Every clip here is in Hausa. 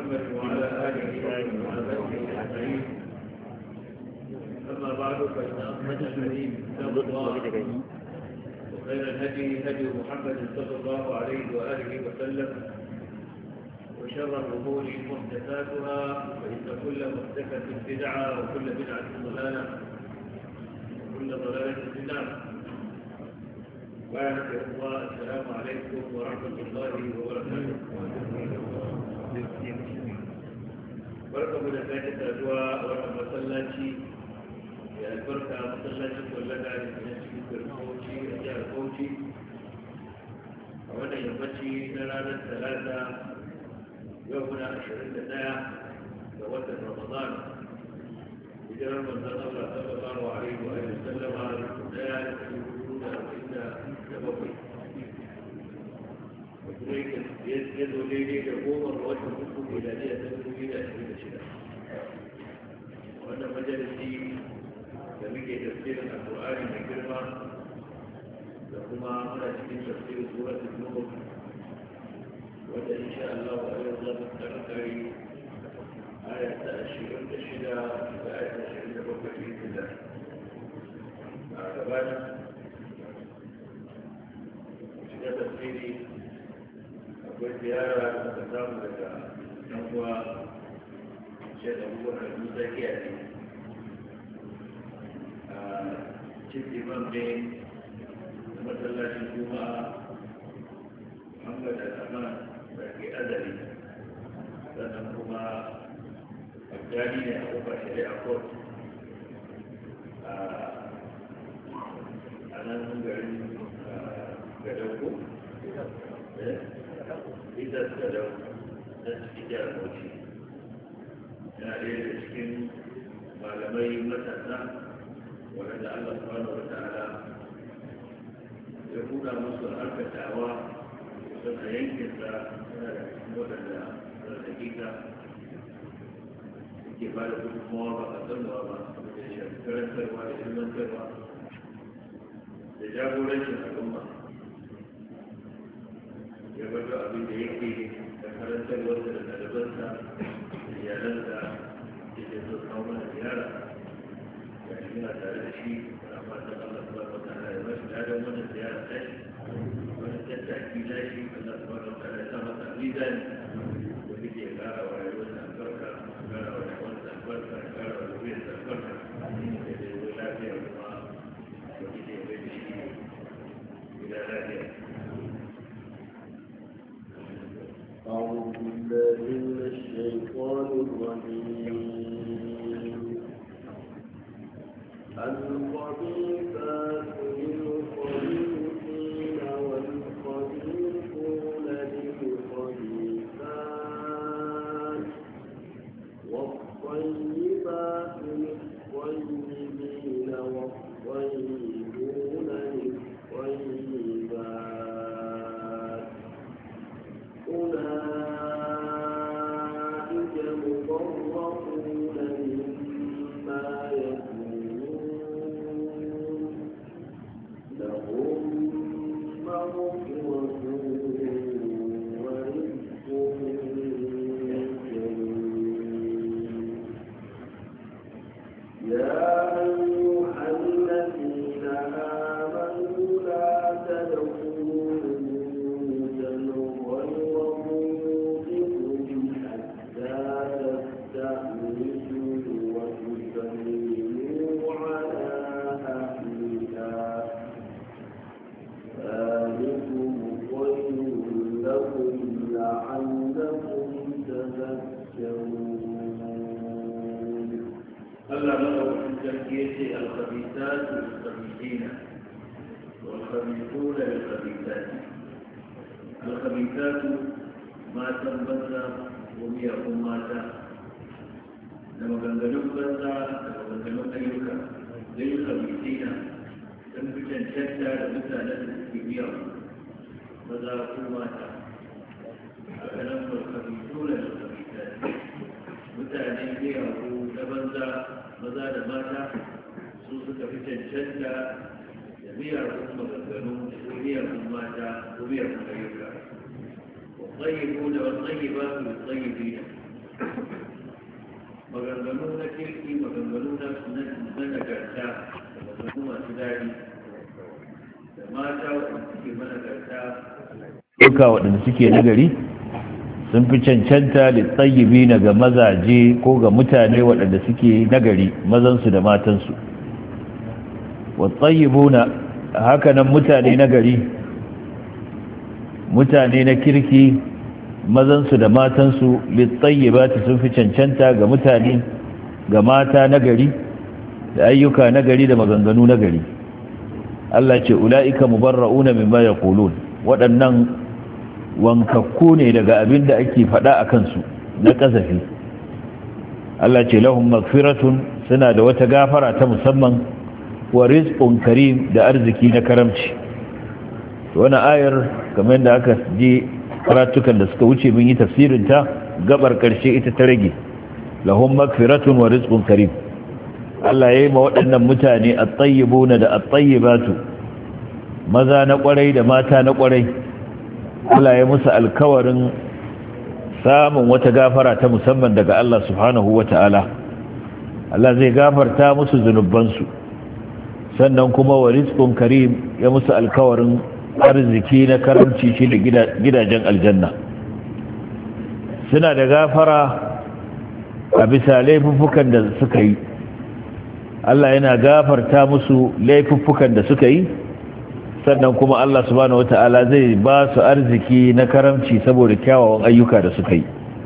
محمد وعلى آله وصحبه أجمعين. أما بعد فإن أصدق الحديث كتاب الله وخير الهدي هدي محمد صلى الله عليه وآله وسلم وشر الأمور محدثاتها فإن كل محدثة بدعة وكل بدعة ضلالة وكل ضلالة في النار. بارك الله. السلام عليكم ورحمة الله وبركاته. بركة مدفعة الأدواء ورحمة مسلاتي يا البركة مسلاتي كلنا لنسي بالقوتي أجاء القوتي وأنا يمشي نرانا الثلاثة يومنا 20 لوقت رمضان إذا رمضان الله صلى الله عليه وآله وسلم لا يدعو لي لقوم الرجل منكم إلى أن يتنبوا إلى أهل الشرع. وأن مجلسي لمكي تفسير القرآن من كلمة لكما أنا تكون تفسير سورة النور وإن إن شاء الله أيضا تذكري آية 26 وآية 27 بإذن الله. بعد shiga tafsiri akwai ziyara da ta samu daga yan uwa shek abubakar musa kiyaye a cikin imam ne da masallacin juma'a muhammad al-aman da ke azari sannan kuma abdani ne a kofar shari'a court a nan garin gadauku ita gadau na cikin jihar bauchi yana ɗaya da cikin malamai matasa waɗanda allah subhanahu wa ta'ala ya buɗa musu harkar dawa don a yankinsa yana da cikin waɗanda da dakika suke ba da gudunmawa ba a tsanuwa ba da shafi karantarwa da ilmantarwa da jagorancin al'umma ya bada abin da yake da karantarwarsa da ɗalibansa da iyalansa da ke so kawo mana ziyara ya shi yana tare da shi a fatan Allah subhanahu wa ta'ala ya bashi ladan wannan ziyara ta shi wani tattaki na shi Allah subhanahu wa ta'ala ya sa masa mizani da muke ya ƙara wa rayuwarsa albarka ya ƙara wa rayuwarsa albarka ya ƙara wa rayuwarsa albarka da zai zo lafiya kuma da muke ya bai da shi gida lafiya. أعوذ بالله من الشيطان الرجيم. الخبيثات للخبيثين والخبيثون للخبيثات والطيبات للطيبين والطيبون للطيبات أولئك مبرؤون مما يقولون لهم مغفرة ورزق كريم. يا أيها الذين آمنوا لا تدخلوا الله له من تركيه الخبيثات للخبيثين والخبيثون للخبيثات. الخبيثات ما تنبذ وميكم ماتا لما غنغلوك بذا لما غنغلوك أيوكا للخبيثين تنبجا شتا لمثالا كبيرا ماذا كل ماتا أكلم الخبيثون للخبيثات mutane ne abu na banza maza da mata su suka fi cancanta da miyagun maganganu da miyagun mata ko miyagun ayyuka والطيبون والطيبات للطيبين maganganu na kirki maganganu na nagarta maganganu masu daɗi da mata waɗanda suke managarta duka waɗanda suke nagari sun fi cancanta litsayibi na ga mazaje ko ga mutane waɗanda suke nagari mazansu da matansu watsayibu na hakanan mutane nagari mutane na kirki mazansu da matansu litsayibati sun fi cancanta ga mutane ga mata nagari da ayyuka nagari da maganganu nagari Allah ce ula'ika mubarra'una mimma yaqulun waɗannan wankakku ne daga abin da ake faɗa a kansu na ƙazafi Allah ce lahum magfiratun suna da wata gafara ta musamman wa rizqun karim da arziki na karamci wannan ayar kamar yadda aka ji karatukan da suka wuce mun yi tafsirin ta gabar karshe ita ta rage lahum magfiratun wa rizqun karim Allah yayi ma waɗannan mutane at-tayyibuna da at-tayyibatu maza na kwarai da mata na kwarai Allah ya musu alkawarin samun wata gafara ta musamman daga Allah subhanahu wata'ala Allah zai gafarta musu zunubansu sannan kuma wa rizqun karim ya musu alkawarin arziki na karamci shi da gidajen aljanna suna da gafara a bisa laifuffukan da suka yi Allah yana gafarta musu laifuffukan da suka yi sannan kuma Allah subhanahu wata'ala zai ba su arziki na karamci saboda kyawawan ayyuka da suka yi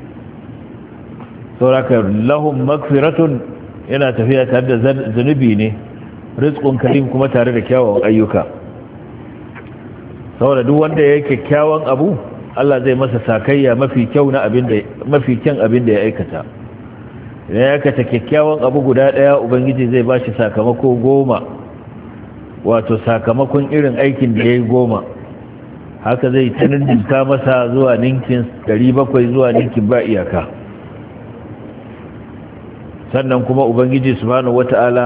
sauraka lahum magfiratun yana tafiya tare da zunubi ne rizqun karim kuma tare da kyawawan ayyuka saboda duk wanda ya kyakkyawan abu Allah zai masa sakayya mafi kyau na mafi kyan abin da ya aikata idan ya aikata kyakkyawan abu guda daya ubangiji zai bashi sakamako 10 wato sakamakon irin aikin da ya yi 10 haka zai ta ninka masa zuwa ninkin 700 zuwa ninkin ba iyaka sannan kuma ubangiji subhanahu wata'ala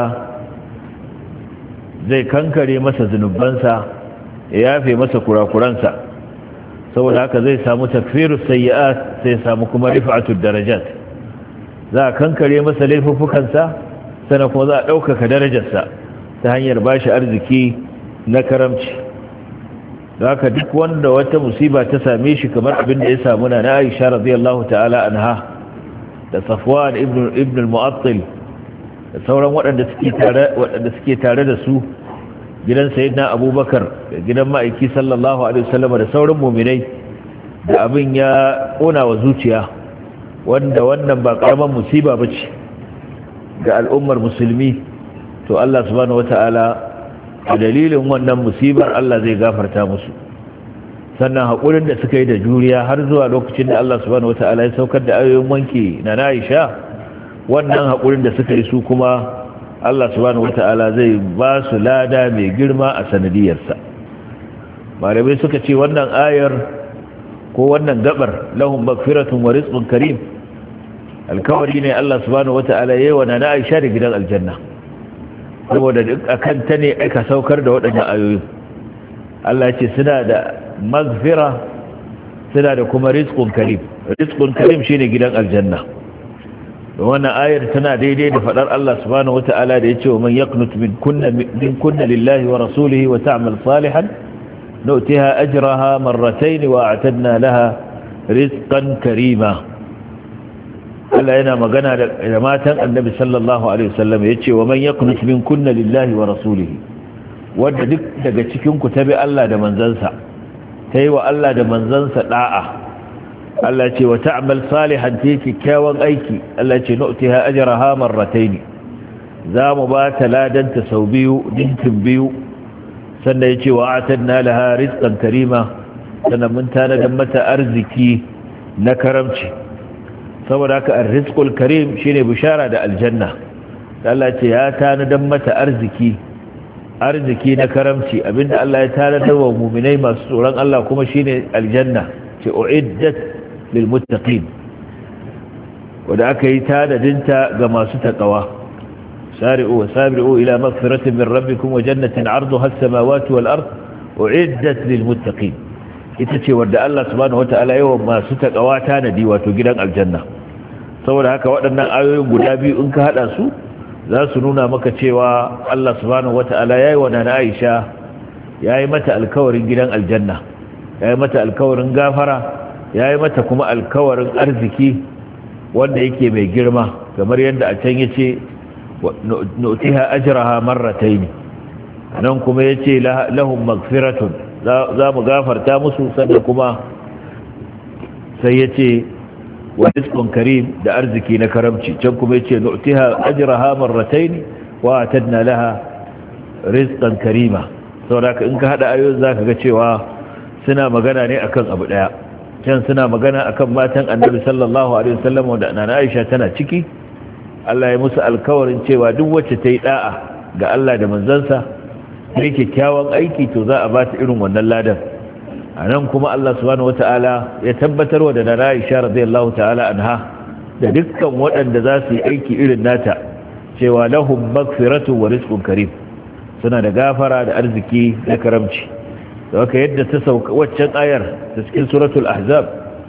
zai kankare masa zunubansa ya yafe masa kurakuransa saboda haka zai samu takfirus sayyi'at sai samu kuma rif'atud darajat za a kankare masa laifuffukansa sannan kuma za a ɗaukaka darajarsa ta hanyar bashi arziki na karamci da haka duk wanda wata musiba ta same shi kamar abin da ya samu na Aisha radiyallahu ta'ala anha da Safwan ibn al-Mu'attil da sauran waɗanda suke tare da su gidan sayyidina Abubakar da gidan ma'aiki sallallahu alaihi wasallam da sauran mu'minai da abin ya kona wa zuciya wanda wannan ba karaman musiba bace ga al'ummar musulmi to Allah subhanahu wata'ala a dalilin wannan musibar Allah zai gafarta musu sannan haƙurin da suka yi da juriya har zuwa lokacin da Allah subhanahu wata'ala ya saukar da ayoyin wanki na Aisha wannan haƙurin da suka yi su kuma Allah subhanahu wata'ala zai ba su lada mai girma a sanadiyarsa malamai suka ce wannan ayar ko wannan gabar lahum magfiratun wa rizqun karim alkawari ne Allah subhanahu wata'ala yayi wa na Aisha da gidan aljanna saboda duk akan ta ne aka saukar da waɗannan ayoyi Allah ce suna da magfira suna da kuma rizqun karim shine gidan aljanna wannan ayar tana daidai da fadar Allah subhanahu wataala da yace wa man yaqnut min kunna lillahi wa rasulihi wa ta'mal salihan nu'tiha ajraha marratayn wa a'tadna laha rizqan karima Allah yana magana da matan annabi sallallahu alaihi wasallam yace wa man yaqnut min kunna lillahi wa rasulihi wanda duk daga cikin ku tabi Allah da manzansa tayi wa Allah da manzansa da'a Allah ce wa ta'mal salihan take kyawun aiki Allah ce nu'tiha ajraha marratayn za mu ba ta ladanta sau biyu dinkin biyu sannan yace wa atadna laha rizqan karima sannan mun tanadar mata arziki na karamci saboda haka ar-rizqul karim shine bishara da aljanna Allah ce ya tanadar mata arziki na karamci abinda Allah ya tanadar wa mu'minai masu tsoron Allah kuma shine aljanna ce uiddat lil muttaqin wanda aka yi tanadinta ga masu takawa sari'u wa sabiru ila maghfiratin min rabbikum wa jannatin 'arduha as-samawati wal ard uiddat lil muttaqin ita ce wanda Allah subhanahu wataala yawa masu takawa tanadi wato gidan aljanna saboda haka waɗannan ayoyin guda biyu in ka haɗa su za su nuna maka cewa Allah subhanahu wata'ala ya yi wa nana Aisha ya yi mata alkawarin gidan aljanna, ya yi mata alkawarin gafara, ya yi mata kuma alkawarin arziki wanda yake mai girma, kamar yadda a can ya ce nu'tiha ajraha marratayn, nan kuma ya ce lahum magfiratun, za mu gafarta musu, sannan kuma sai ya ce wa rizqun karim, da arziki na karamci. Can kuma ya ce nu'tiha ajraha marratayn wa atadna laha rizqan karima. saboda in ka hada ayoyin zaka ga cewa suna magana ne akan abu daya. Can suna magana akan matan Annabi sallallahu alaihi wasallam wanda nana Aisha tana ciki. Allah ya musu alkawarin cewa duk wacce ta yi da'a ga Allah da manzansa sai kyakkyawan aiki to za a ba ta irin wannan ladan. Anan kuma Allah subhanahu wataala ya tabbatar wa da nana Aisha radiyallahu ta'ala anha da dukkan waɗanda za su yi aiki irin nata cewa lahum maghfiratu wa rizqun karim, suna da gafara da arziki da karamci. da haka yadda ta sauka waccan ayar ta cikin suratul ahzab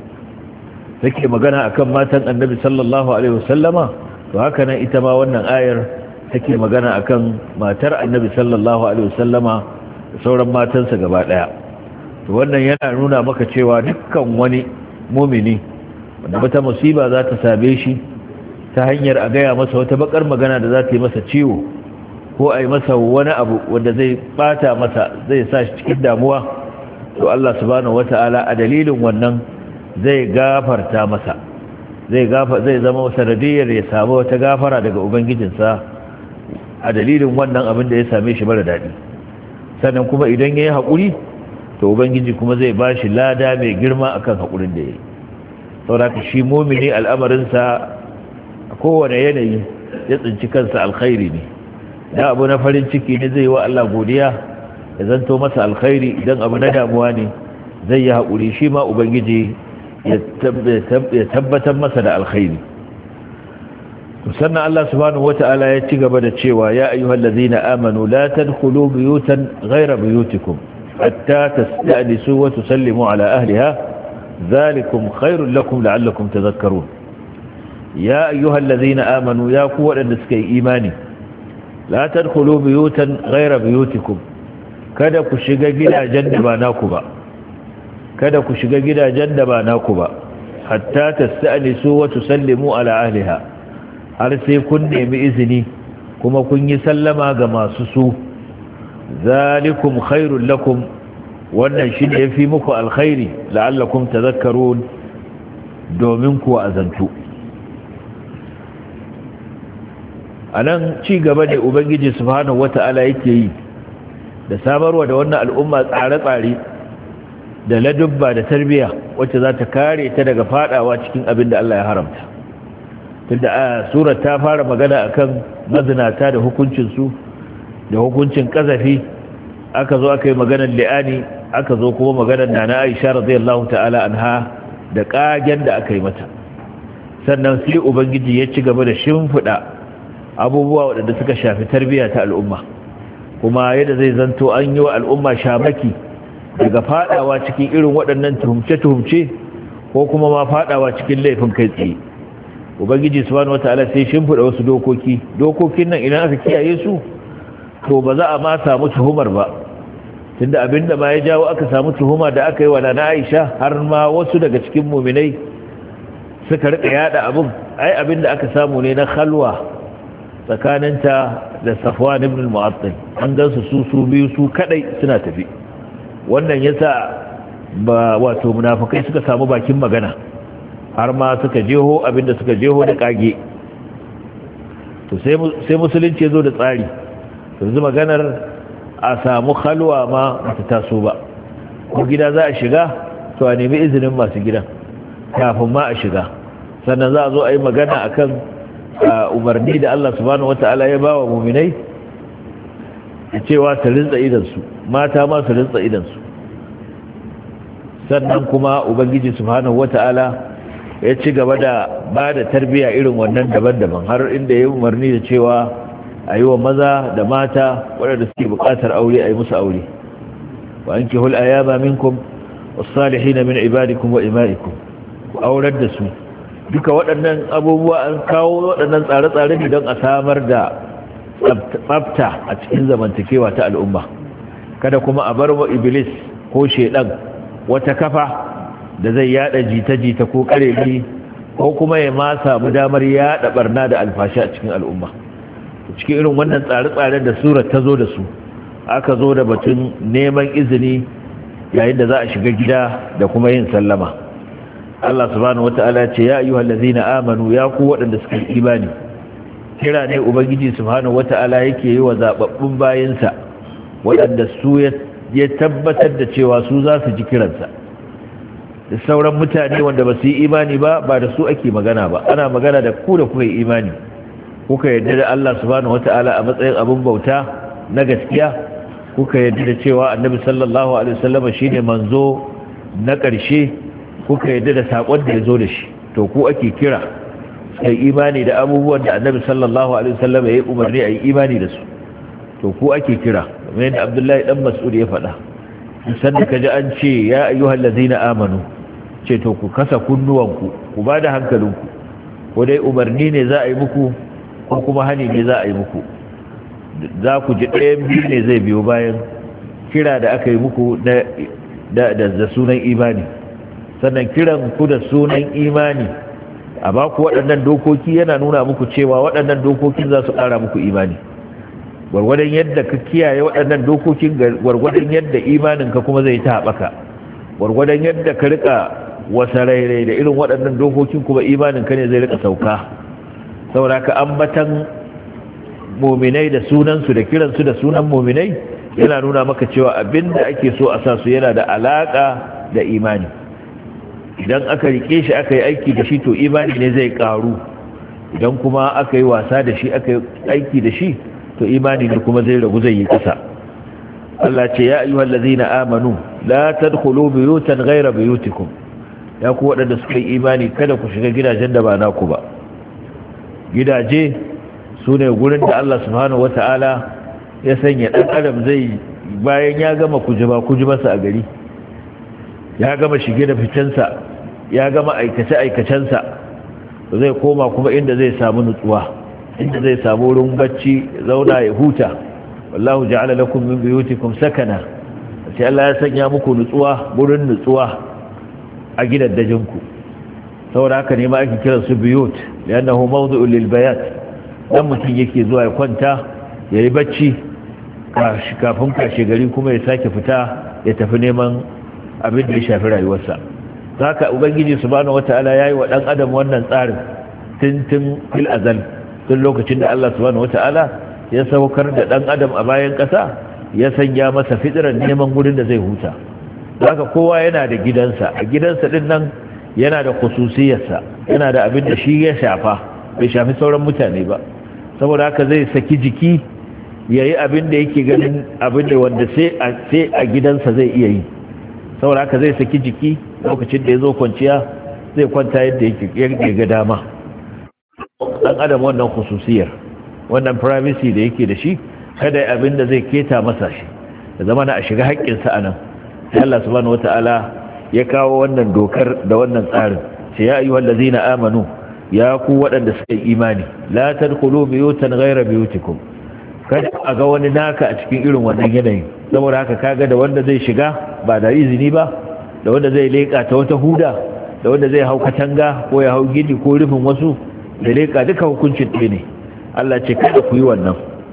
take magana akan matan annabi sallallahu alaihi wasallama, to haka nan ita ma wannan ayar take magana akan matar annabi sallallahu alaihi wasallama da sauran matansa gaba daya. to wannan yana nuna maka cewa dukkan wani mumini wanda wata musiba za ta same shi ta hanyar a gaya masa wata bakar magana da za ta yi masa ciwo ko a yi masa wani abu wanda zai bata masa, zai sa shi cikin damuwa, to Allah subhanahu wata'ala a dalilin wannan zai gafarta masa, zai zama sanadiyar ya samu wata gafara daga ubangijinsa a dalilin wannan abin da ya same shi mara daɗi. sannan kuma idan ya yi haƙuri, to ubangiji kuma zai ba shi lada mai girma akan haƙurin da ya yi. saboda shi mumini al'amarinsa a kowane yanayi ya tsinci kansa alkhairi ne. da abu na farin ciki ne zai wa Allah godiya ya zanto masa alkhairi, idan abu na damuwa ne zai yi haƙuri, shi ma ubangiji ya tabbatar masa da alkhairi. sannan Allah subhanahu wata'ala ya ci gaba da cewa ya ayyuhal ladzina amanu la tadkhulu buyutan ghayra buyutikum hatta tasta'nisu wa tusallimu ala ahliha dhalikum khairul lakum la'allakum tadhakkarun. ya ayyuhal ladzina amanu, ya ku wadanda suka yi imani, la tadkhulu buyutan ghayra buyutikum, kada ku shiga gidajen da ba naku ba, kada ku shiga gidajen da ba naku ba, hatta tasta'nisu wa tusallimu ala ahliha, har sai kun nemi izini kuma kun yi sallama ga masu su. zalikum khairul lakum, wannan shi ne yafi muku alkhairi, la'allakum tadhakkarun, domin ku azantu. a nan ci gaba ne ubangiji subhanahu wata'ala yake yi da samarwa da wannan al'umma tsare-tsare da ladubba da tarbiyya wacce za ta kare ta daga fadawa cikin abin da Allah ya haramta. tunda a surar ta fara magana akan mazinata da hukuncinsu da hukuncin kazafi, aka zo aka yi maganar li'ani, aka zo kuma maganar nana Aisha radiyallahu ta'ala anha da kagen da aka yi mata. sannan sai ubangiji ya ci gaba da shimfiɗa abubuwa waɗanda suka shafi tarbiyya ta al'umma, kuma yadda zai zanto an yi wa al'umma shamaki daga fadawa cikin irin waɗannan tuhumce-tuhumce ko kuma ma fadawa cikin laifin kai tsaye. ubangiji subhanahu wata'ala sai shimfiɗa wasu dokokin nan idan aka kiyaye su, to ba za a ma samu tuhumar ba, tunda abinda ma ya jawo aka samu tuhuma da aka yi wa nana Aisha har ma wasu daga cikin muminai suka rika yada abin, ai abinda aka samu ne na khalwa tsakaninta da Safwan ibn al-Mu'attal, an gansu su biyu su kadai suna tafi. wannan yasa ba wato munafikai suka samu bakin magana, har ma suka jeho abinda suka jeho da kage. to sai musulunci ya zo da tsari, yanzu maganar a samu khalwa ma bata taso ba. ko gida za a shiga, to a nemi izinin masu gidan kafin ma a shiga. sannan za a zo a yi magana akan umarni da Allah subhanahu wata'ala ya ba wa muminai, cewa su rinsa idansu, mata ma su rinsa idansu. sannan kuma ubangiji subhanahu wata'ala ya ci gaba da ba da tarbiyya irin wannan daban-daban, har inda ya yi umarni da cewa a yi wa maza da mata waɗanda suke buƙatar aure a yi musu aure. wa an ki hul'ayama minkum wasu salihina min ibadikum wa ima'ikum, ku aurar da su duka waɗannan abubuwa an kawo waɗannan tsare-tsare ne don a samar da tsafta a cikin zamantakewa ta al'umma. Kada kuma a bar wa iblis ko shedan wata kafa da zai yada jita-jita ko karemi ko kuma ya ma samu damar yada barna da alfashi a cikin al'umma. Cikin irin wannan tsare-tsaren da surar ta zo da su, aka zo da batun neman izini yayin da za a shiga gida da kuma yin sallama. Allah subhanahu wata'ala ce ya ayyuhal ladzina amanu, ya ku waɗanda suka yi imani. Kira ne ubangiji subhanahu wata'ala yake yi wa zababbun bayinsa waɗanda su ya tabbatar da cewa su za su ji kiransa. Da sauran mutane wanda ba su yi imani ba da su ake magana ba, ana magana da ku da kuka yi imani, kuka yarda da Allah subhanahu wata'ala a matsayin abin bauta na gaskiya, kuka yarda da cewa annabi sallallahu alaihi wasallam shine manzo na ƙarshe, kuka yarda da sakon da ya zo da shi, to ku ake kira sai imani da abubuwan da annabi sallallahu alaihi wasallam ya yi umarni a yi imani da su, to ku ake kira. kamar yadda Abdullahi dan Mas'ud ya faɗa, sanda ka ji an ce ya ayyuhal ladzina amanu, ce to ku kasa kunnuwanku, ku ba da hankalinku, ko dai umarni ne za a yi muku ko kuma hani ne za a yi muku. Za ku ji ɗayan biyu ne zai biyo bayan kira da aka yi muku da sunan imani. Sannan kiran ku da sunan imani a ba ku waɗannan dokoki yana nuna muku cewa waɗannan dokokin za su ƙara muku imani. Gwargwadon yadda ka kiyaye waɗannan dokokin, gwargwadon yadda imaninka kuma zai ta haɓaka. Gwargwadon yadda ka riƙa wasa rairai da irin waɗannan dokokin, kuma imaninka ne zai riƙa sauka. Saboda ka ambatan muminai da sunansu da kiransu da sunan muminai yana nuna maka cewa abinda ake so a sa su yana da alaka da imani. Idan aka rike shi aka yi aiki da shi, to imani ne zai karu. Idan kuma aka yi wasa da shi aka yi aiki da shi, to imani ne kuma zai ragu, zai yi kasa. Allah ce ya ayyuhal ladzina amanu la tadkhulu buyutan ghayra buyutikum, ya ku waɗanda suka yi imani kada ku shiga gidajen da ba naku ba. Gidaje su ne gurin da Allah subhanahu wata'ala ya sanya ɗan adam zai, bayan ya gama kujibarsa a gari, ya gama shige da ficensa, ya gama aikace-aikacensa, zai koma kuma inda zai samu nutsuwa, inda zai samu wurin bacci, zauna ya huta. wallahu ja'ala lakum min buyutikum sakana, sai Allah ya sanya muku nutsuwa, wurin nutsuwa a gidaddajinku. saboda haka ne ma ake kiransu buyut, li'annahu mawdu'un lil bayat. dan mutum yake zuwa ya kwanta ya yi bacci kafin kashe gari kuma ya sake fita ya tafi neman abin da ya shafi rayuwarsa. haka ubangiji subhanahu wataala yayi wa dan adam wannan tsarin tun fil azal, tun lokacin da Allah subhanahu wataala ya saukar da dan adam a bayan kasa, ya sanya masa fitiran neman gurin da zai huta. haka kowa yana da gidansa, a gidansa din nan yana da khususiyarsa, yana da abin da shi ya shafa, bai shafi sauran mutane ba. saboda haka zai saki jiki ya yi abin da yake ganin abin da wanda sai a gidansa zai iya yi. saboda haka zai saki jiki lokacin da ya zo kwanciya, zai kwanta yadda yake ga dama. ɗan adam wannan khususiyar, wannan privacy da yake da shi, kada abin da zai keta masa shi da zama na a shiga haƙƙinsa a nan. sai Allah subhanahu wata'ala ya kawo wannan dokar da wannan tsarin, sai ya ayyuhal ladzina amanu, ya ku waɗanda suka yi imani, la tadkhulu buyutan ghayra buyutikum, kada a ga wani naka a cikin irin wannan yanayin. saboda haka kaga da wanda zai shiga ba da izini ba, da wanda zai leka ta wata huda, da wanda zai hau katanga ko ya hau gidi ko rufin wasu da leka, duka hukuncin ɗaya ne. Allah ce kada ku yi wannan.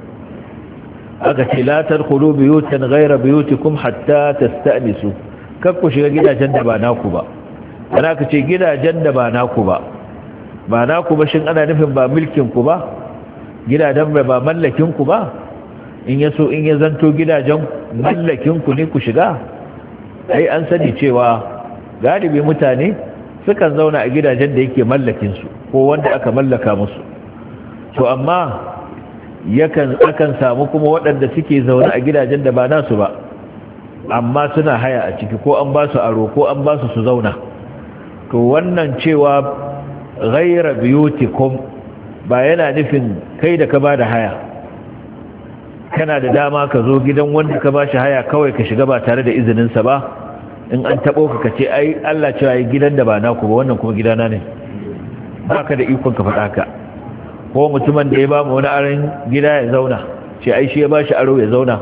aka ce la tadkhulu buyutan ghayra buyutikum hatta tasta'nisu, kar ku shiga gidajen da ba naku ba. ana ka ce gidajen da ba naku ba, ba naku ba shin ana nufin ba milkin ku ba, gidajen ba mallakin ku ba? in ya so in ya zanto gidajen mallakin ku ne ku shiga. ai an sani cewa galibi mutane sukan zauna a gidajen da yake mallakin su ko wanda aka mallaka musu, to amma akan samu kuma waɗanda suke zaune a gidajen da ba nasu ba, amma suna haya a ciki, ko an ba su aro ko an ba su zauna. to wannan cewa ghaira biyutikum ba yana nufin kai da ka ba da haya kana da dama ka zo gidan wanda ka ba shi haya kawai ka shiga ba tare da izininsa ba. in an taɓo ka ce ai Allah cewa yi gidan da ba naku ba, wannan kuma gidana ne. baka da ikon ka faɗa ka. Ko mutumin da ya ba mu wani aron gida ya zauna ce ai shi ya ba shi aro ya zauna,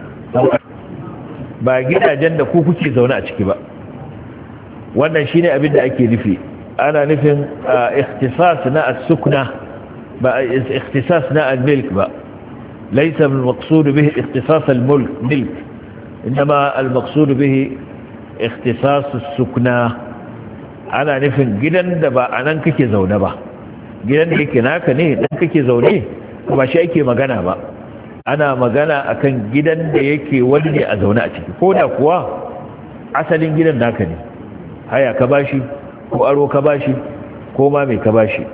ba gidajen da ku kuke zauna a ciki ba. wannan shine abin da ake nufi. ana nufin ikhtisas na as-sukna ba ikhtisas na al-milk ba. laysa al-maqsud bihi ikhtisas al-mulk milk, inma al-maqsud bihi ikhtisas as-sukna. ana nufin gidan da ba anan kake zaune ba, gidan da yake naka ne dan kake zaune ba shi ake magana ba. ana magana akan gidan da yake wani ne a zaune a ciki, ko da kuwa asalin gidan naka ne, haya ka bashi ko aro ka bashi ko ma mai ka bashi.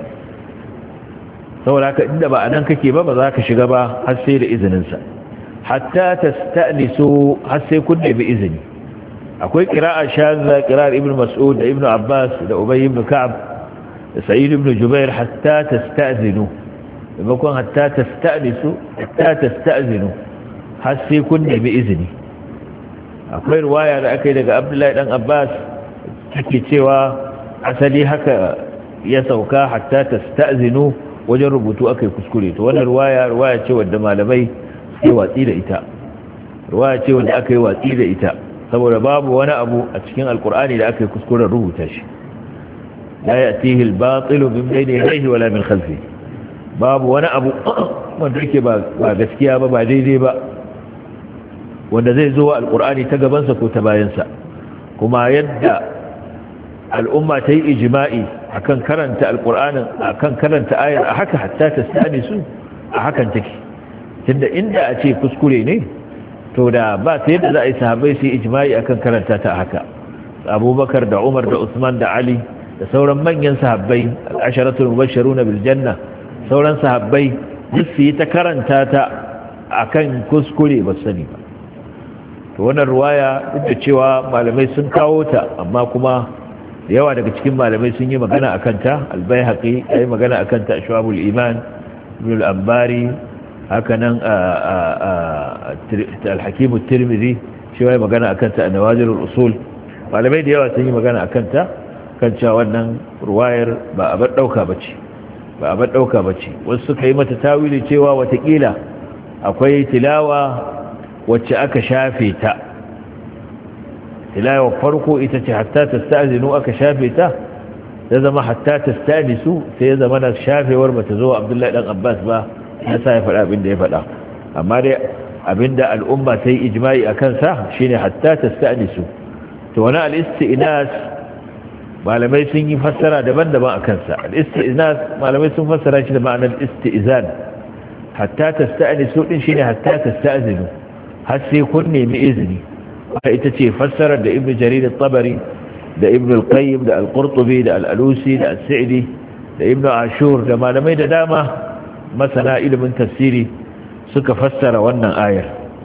saboda haka inda ba anan kake ba za ka shiga ba har sai da izininsa. hatta tasta'nisu, har sai kun nemi izini. akwai qira'a shadza, qira'ar ibn mas'ud da ibn abbas da ubay ibn ka'ab da sa'id ibn jubair, hatta tasta'zinu, maimakon hatta tasta'nisu hatta tasta'zinu, har sai kun nemi izini. akwai riwaya da aka yi daga abdullahi dan abbas take cewa asali haka ya sauka hatta tasta'zinu, wajen rubutu aka yi kuskure. to wannan riwaya ce wadda malamai sai watsi da ita, riwaya ce wadda aka yi watsi da ita saboda babu wani abu a cikin alkur'ani da aka yi kuskuren rubuta shi. la ya'tihi al-batilu min bayni yadayhi wala min khalfihi, babu wani abu wanda yake ba gaskiya ba daidai ba wanda zai zo alkur'ani ta gabansa ko ta bayansa. kuma yadda al'umma ta yi ijma'i akan karanta alkur'anin, akan karanta ayar a haka hatta ta sani su a hakan take. tunda inda a ce kuskure ne to da ba ta yadda za a yi sahabbai su yi ijma'i akan karanta ta haka. abubakar da umar da usman da ali da sauran manyan sahabbai al-asharatul mubashshiruna bil janna, sauran sahabbai duk su yi ta karanta ta akan kuskure ba sani ba. to wannan ruwaya duk da cewa malamai sun kawo ta, amma kuma yawa daga cikin malamai sun yi magana akan ta. al-baihaqi yayi magana akan ta, shu'abul iman, ibn al-anbari, haka nan al-hakim at-tirmidhi shi yayi magana akan ta, an-nawazir al-usul. malamai da yawa sun yi magana akan ta, kan cewa wannan ruwayar ba a bar dauka bace, ba a bar dauka bace. wasu suka yi mata tawili cewa watakila akwai tilawa wacce aka shafe ta. tilawa farko ita ce hatta tasta'zinu, aka shafe ta, ya zama hatta tasta'nisu, sai ya zama na shafewar bata zo Abdullahi dan Abbas ba, yasa ya faɗa abin da ya faɗa. amma dai abinda al'umma ta yi ijma'i akan sa shine hatta tasta'nisu. to wani al-isti'nas malamai sun yi fassara daban-daban akan sa. al-isti'nas malamai sun fassara shi da ma'anar istizan. hatta tasta'nisu din shine hatta tasta'zinu, har sai kun nemi izini. ita ce fassarar da ibn jarir al-tabari da ibn al-qayyim da al-qurtubi da al-alusi da al-sa'idi da ibn ashur da malamai da dama masana ilimin tafsiri suka fassara wannan ayar.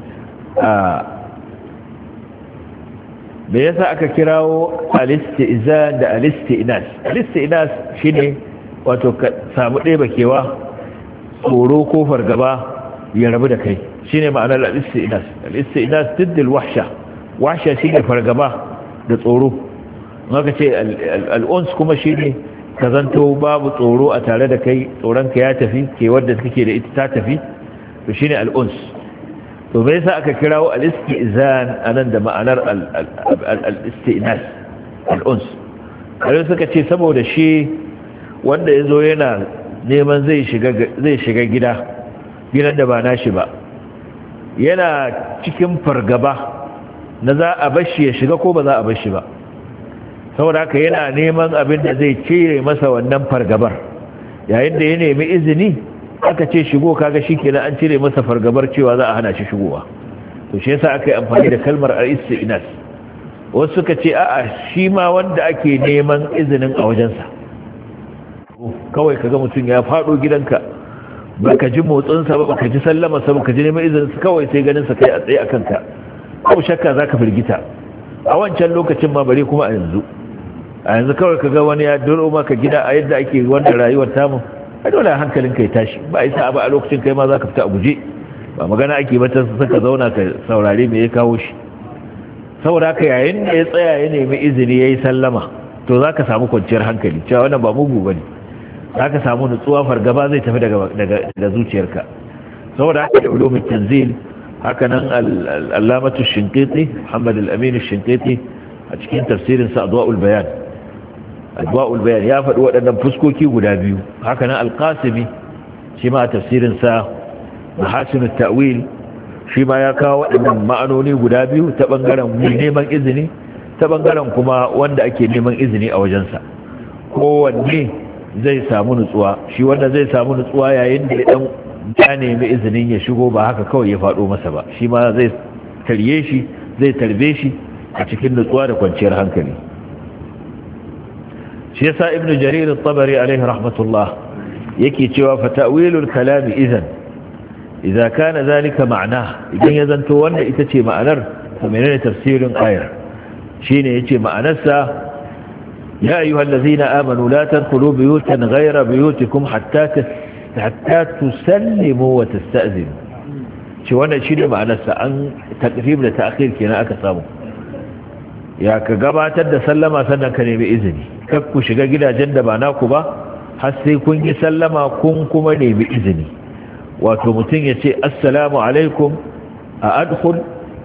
me yasa aka kirawo al-istizan da al-istinas? al-istinas shine wato ka samu ɗeba kewa, tsoro ko fargaba ya rabu da kai, shine ma'anar al-istinas. al-istinas diddil wahsha, wahsha shine fargaba da tsoro. maka ce al-uns kuma shine ka zanto babu tsoro a tare da kai, tsoron ka ya tafi, ke wanda kake da ita ta tafi, to shine al-uns. to me yasa aka kirawo al-istizan anan da ma'anar al-istinas, al-uns? kai suka ce saboda shi wanda yazo yana neman zai shiga gidan da ba nashi ba, yana cikin fargaba na za a bashi ya shiga ko ba za a bashi ba. saboda haka yana neman abin da zai cire masa wannan fargabar. yayin da ya nemi izini aka ce shigo, kaga shikenan an cire masa fargabar cewa za a hana shi shigowa. to shi yasa aka yi amfani da kalmar al-istinas. wasu suka ce a'a, shi ma wanda ake neman izinin a wajensa, kawai kaga mutum ya faɗo gidanka, baka ji motsinsa ba, baka ji sallamarsa, baka ji neman izininsa, kawai sai ganin sa kai a tsaye a kanka, ko shakka zaka firgita. a wancan lokacin ma bare kuma a yanzu kawai kaga wani ya duro maka gida a yadda ake wannan rayuwar tamu, a dole hankalinka ya tashi. ba isa ba a lokacin kai ma zaka fita a guje, ba magana ake ba ta saka zauna ka saurare me ya kawo shi. saboda haka yayin da ya tsaya ya nemi izini yayi sallama, to zaka samu kwanciyar hankali cewa wannan ba mugu bane, zaka samu nutsuwa fargaba zai tafi daga zuciyarka saboda haka da ulumul tanzil haka nan al-allamatu shinqiti Muhammad al-Amin shinqiti a cikin tafsirin sa adwa'ul bayan ya faɗi waɗannan fuskoki guda biyu haka nan al-Qasimi shi ma a tafsirin sa mahasinut ta'wil shi ma ya kawo waɗannan ma'anoni guda biyu ta bangaren neman izini ta bangaren kuma wanda ake neman izini a wajensa kowanne zai samu nutsuwa shi wanda zai samu nutsuwa yayin da ya nemi izinin ya shigo ba haka kawai ya faɗo masa ba shi ma zai tarye shi zai tarbe shi a cikin nutsuwa da kwanciyar hankali shi yasa ibn jarir at-tabari alaihi rahmatullah yake cewa fa ta'wilul kalam idza kana zalika ma'na idan ya zanto wanda ita ce ma'anar to menene tafsirin ayar shine yace ma'anarsa ya ayyuhallazina amanu la tadkhulu buyutan ghayra buyutikum hatta tusallimu wa tasta'zinu shi wannan shine ma'anarsa an taqdim da ta'khir kenan aka samu ya ka gabatar da sallama sannan ka nemi izini kar ku shiga gidajen da ba naku ba har sai kun yi sallama kun kuma nemi izini wato mutum ya ce assalamu alaikum a adkhul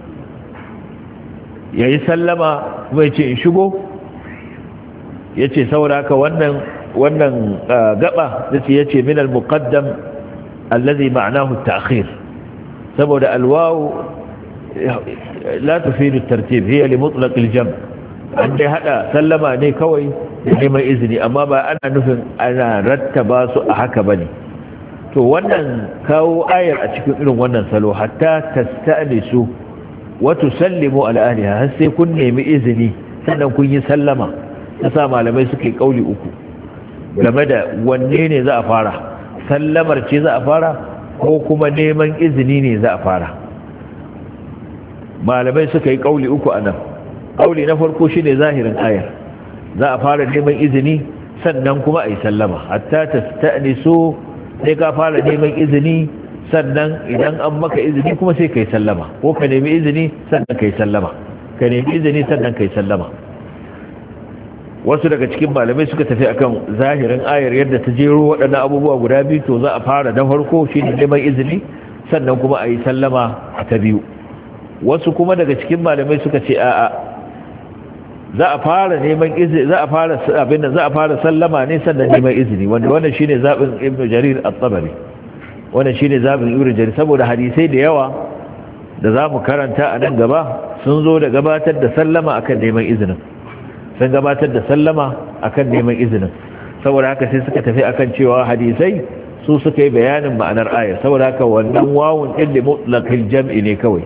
ya yi sallama kuma ya ce in shigo ya ce sauraka wannan gaba ya ce min al-muqaddam allazi ma'anahu ta'khir saboda alwawu la tufidu at-tartib hiya li mutlaq al-jam' an dai hada sallama ne kawai da neman izini amma ba ana nufin ana rattaba su a haka bane to wannan kawo ayar a cikin irin wannan salo hatta tasta'nisu wa tusallimu ala ahliha har sai kun nemi izini sannan kun yi sallama yasa malamai suke kauli uku game da wanne ne za a fara sallamar ce za a fara ko kuma neman izini ne za a fara malamai suka yi kauli uku anan kauli na farko shine zahirin ayar za a fara neman izini sannan kuma a yi sallama hatta tasta'nisu sai ka fara neman izini sannan idan an maka izini kuma sai ka yi sallama ko ka nemi izini sannan ka yi sallama ka nemi izini sannan ka yi sallama wasu daga cikin malamai suka tafi akan zahirin ayar yadda ta jero waɗannan abubuwa guda biyu to za a fara na farko shine neman izini sannan kuma a yi sallama a ta biyu wasu kuma daga cikin malamai suka ce a'a za a fara neman izini za a fara sallama ne sannan neman izini wanda wannan shine zabin Ibn Jarir at-Tabari wannan shine zabin Ibn Jarir saboda hadisai da yawa da zamu karanta a nan gaba sun zo da gabatar da sallama akan neman izinin sun gabatar da sallama akan neman izinin saboda haka sai suka tafi akan cewa hadisai su suka yi bayanin ma'anar ayar saboda haka wannan wawun din da mutlaqil jam'i ne kawai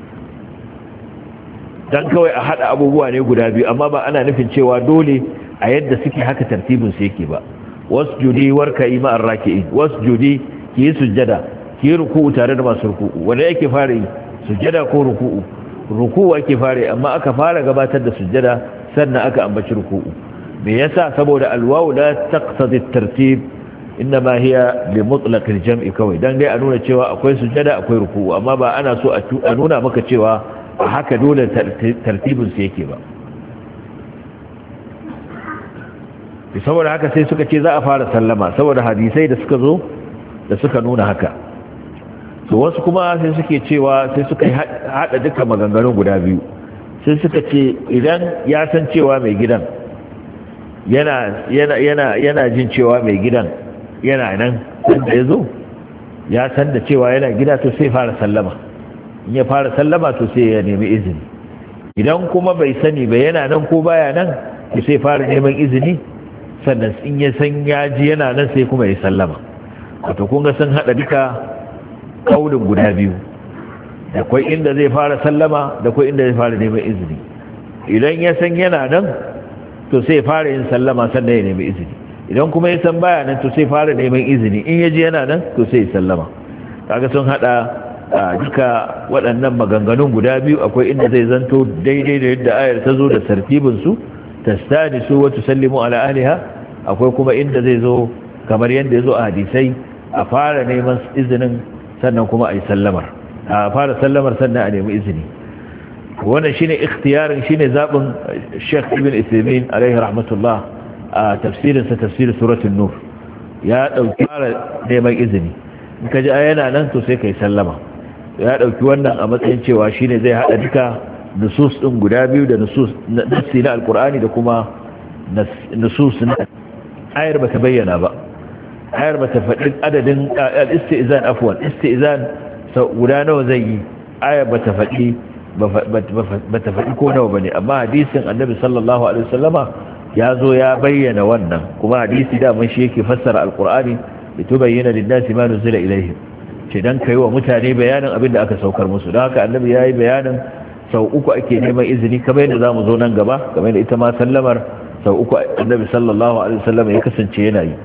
dan kawai a hada abubuwa ne guda biyu amma ba ana nufin cewa dole a yadda suke haka tartibin su yake ba wasjudi warka'i ma'ar raki'in wasjudi ki sujjada ki ruku'u tare da masu ruku'u wanda yake fara yi sujjada ko ruku'u ake fara amma aka fara gabatar da sujjada sannan aka ambaci ruku'u me yasa saboda alwawu la taqtadi at-tartib inma hiya li mutlaq al-jam'i kawai dan dai a nuna cewa akwai sujjada akwai ruku'u amma ba ana so a nuna maka cewa haka dole tartibin su yake ba saboda haka sai suka ce za a fara sallama saboda hadisai da suka zo da suka nuna haka to wasu kuma sai suke cewa sai suka hada duka maganganun guda biyu sai suka ce idan ya san cewa mai gidan yana jin cewa mai gidan yana nan da ya zo ya san da cewa yana gida to sai fara sallama in ya fara sallama to sai ya nemi izini idan kuma bai sani ba yana nan ko baya nan to sai fara neman izini sannan in ya san ya ji yana nan sai kuma ya sallama wato kun ga sun hada duka kaulin guda biyu da kwai inda zai fara sallama da kwai inda zai fara neman izini idan ya san yana nan to sai fara yin sallama sannan ya nemi izini idan kuma ya san baya nan to sai fara neman izini in ya ji yana nan to sai ya sallama kaga sun hada duka waɗannan maganganun guda biyu akwai inda zai zanto daidai da yadda ayar ta zo da tartibin su tastanisu wa tusallimu ala ahliha akwai kuma inda zai zo kamar yadda ya zo a hadisai a fara neman izinin sannan kuma a yi sallamar a fara sallamar sannan a nemi izini wannan shine ikhtiyarin shine zabin Sheikh Ibn Uthaymeen alaihi rahmatullah a tafsirin sa tafsir suratul nur ya dauki fara neman izini in ka ji yana nan to sai kai sallama. Ya dauki wannan a matsayin cewa shine zai hada duka nusus din guda biyu da nusus na alqur'ani da kuma nusus na ayar ba ta bayyana ba. Ayar ba ta faɗi adadin al-istizan afwan istizan sau guda nawa zai yi. Ayar ba ta faɗi ko nawa bane, amma hadisin annabi sallallahu alaihi wasallama ya zo ya bayyana wannan, kuma hadisi da mun shi yake fassara alqur'ani litubayyana lin-nasi ma nuzila ilayhim, ce dan kai wa mutane bayanin abin da aka saukar musu. don haka annabi yayi bayanin sau uku ake neman izini, kamar yadda zamu zo nan gaba, kamar yadda ita ma sallamar sau uku annabi sallallahu alaihi wasallama ya kasance yana yi.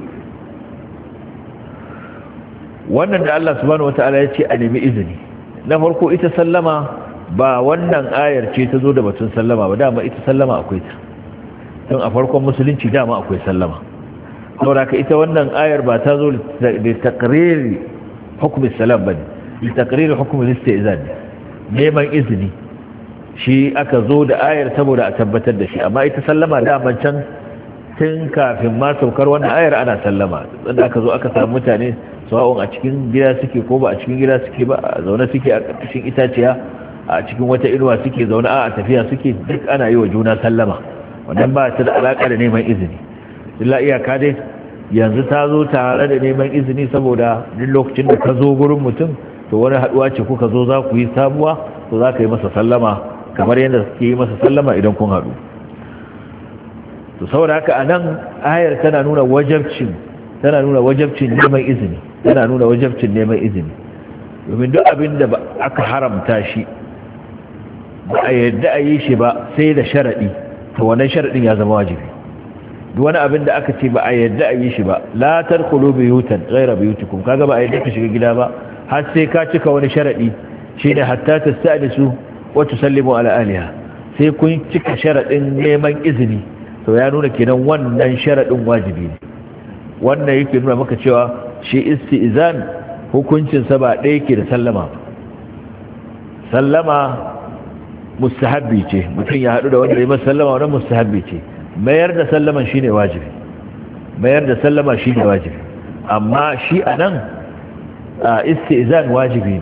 wannan da Allah subhanahu wataala ya ce a nemi izini, na farko ita sallama ba wannan ayar ce ta zo da batun sallama ba, dama ita sallama akwai ta tun a farkon musulunci, dama akwai sallama. saboda ka ita wannan ayar ba ta zo da taqriri hukm salam bane, da taqriri hukm al-istizan, neman izini shi aka zo da ayar saboda a tabbatar da shi. amma ita sallama dama can tun kafin ma saukar wannan ayar ana sallama, wanda aka zo aka samu mutane sawa'un a cikin gida suke ko ba a cikin gida suke ba, a zaune suke a ƙarƙashin itaciya, a cikin wata inuwa suke zaune, a tafiya suke, duk ana yi wa juna sallama. wannan ba ta da alaƙa da neman izini, illa iyaka dai yanzu ta zo tare da neman izini, saboda duk lokacin da ka zo gurin mutum to wani haɗuwa ce kuka zo za ku yi sabuwa, to za ka yi masa sallama kamar yadda suke yi masa sallama idan kun haɗu. to saboda haka a nan ayar tana nuna wajabcin neman izini, tana nuna wajabcin neman izini, domin duk abin da aka haramta shi ba a yadda a yi shi ba sai da sharaɗi, to wannan sharaɗin ya zama wajibi. duk wani abin da aka ce ba a yadda a yi shi ba, la tadkhulu buyutan ghayra buyutikum, kaga ba a yadda ka shiga gida ba har sai ka cika wani sharaɗi, shine hatta tasta'nisu wa tusallimu ala ahliha, sai kun cika sharaɗin neman izini, to ya nuna kenan wannan sharaɗin wajibi ne. wannan yake nuna maka cewa shi istizan hukuncinsa ba ɗaya ke da sallama. sallama mustahabbi ce, mutum ya haɗu da wanda ya masa sallama, wannan mustahabbi ce. mayar da sallaman shine wajibi, amma shi anan istizan wajibi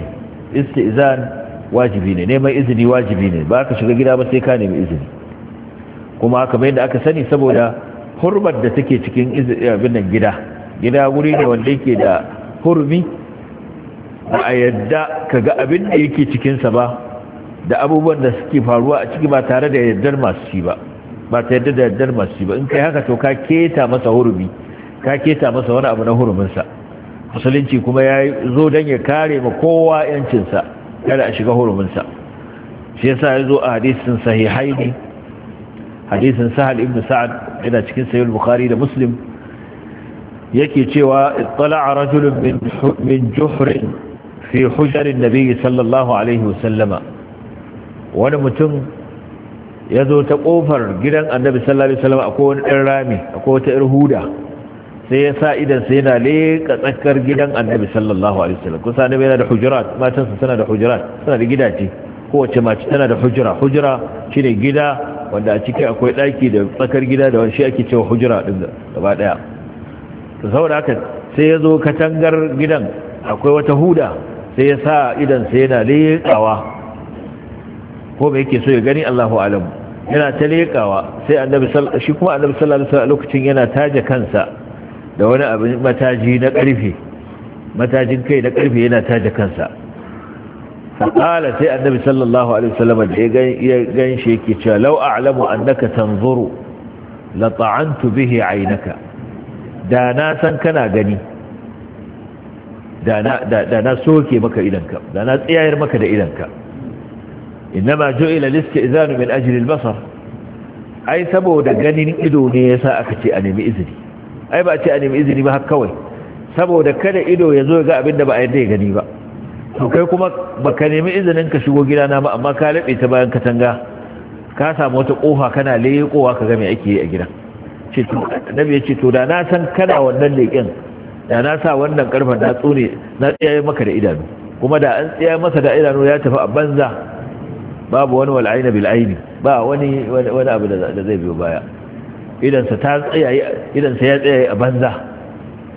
ne, neman izini wajibi ne, ba ka shiga gida ba sai ka nemi izini. kuma kamar yadda aka sani, saboda hurmar da take cikin abin nan gida wuri ne wanda yake da hurmi, ba a yadda ka ga abin da yake cikinsa ba da abubuwan da suke faruwa a ciki ba tare da yardar masu shi ba, in kai haka to ka keta masa hurumi, ka keta masa wani abu na huruminsa. musulunci kuma ya zo don ya kare ma kowa yancinsa, kada a shiga huruminsa. shi yasa ya zo a hadisin sahihaini, hadisin Sahal ibn Sa'ad yana cikin sahih al-Bukhari da Muslim, yake cewa ittala'a rajulun min juhrin fi hujjar an-nabi sallallahu alaihi wasallama, wani mutum ya zo ta kofar gidan annabi sallallahu alaihi wasallama, akwai wani ɗan rami, akwai wata ƴar huda, sai ya sa idan sai yana leƙa tsakar gidan annabi sallallahu alaihi wasallam. kusa annabi yana da hujurat, matansa suna da hujurat, suna da gidaje, kowace mace tana da hujura shine gida wanda a ciki akwai daki da tsakar gida da wani shi ake cewa hujura din gaba daya. to saboda haka sai ya zo katangar gidan akwai wata huda, sai ya sa idan sai yana leƙawa, ko me yake so ya gani Allahu alam, yana ta leƙawa. sai shi kuma annabi sallallahu alaihi wasallam lokacin yana taje kansa da wani abin matajin kai na karfe yana taje kansa. فقال سي النبي صلى الله عليه وسلم يغن شي يكي cewa law a'lamu annaka tanzuru la ta'antu bihi 'aynaka, da na san kana gani da na soke maka idanka, da na tsiyayar maka da idanka. inma ju'ila al-istizanu min ajli al-basar, ai saboda ganin ido ne yasa aka ce a nemi izini, ai ba a ce a nemi izini ba har kawai, saboda kada ido ya zo ga abinda ba a yadda ya gani ba. to kai kuma baka nemi izinin ka shigo gidana ba, amma ka labe ta bayan katanga, ka samu wata kofa kana leƙowa ka ga me ake yi a gidan. ce to annabi ya ce to da na san kana wannan leƙen, da na sa wannan karfan na tsone na tsiyaye maka da idanu, kuma da an tsiyaye masa da idanu ya tafi a banza, babu wani wal aina bil aini, ba wani abu da zai biyo baya. idan sa ya tsayaye a banza,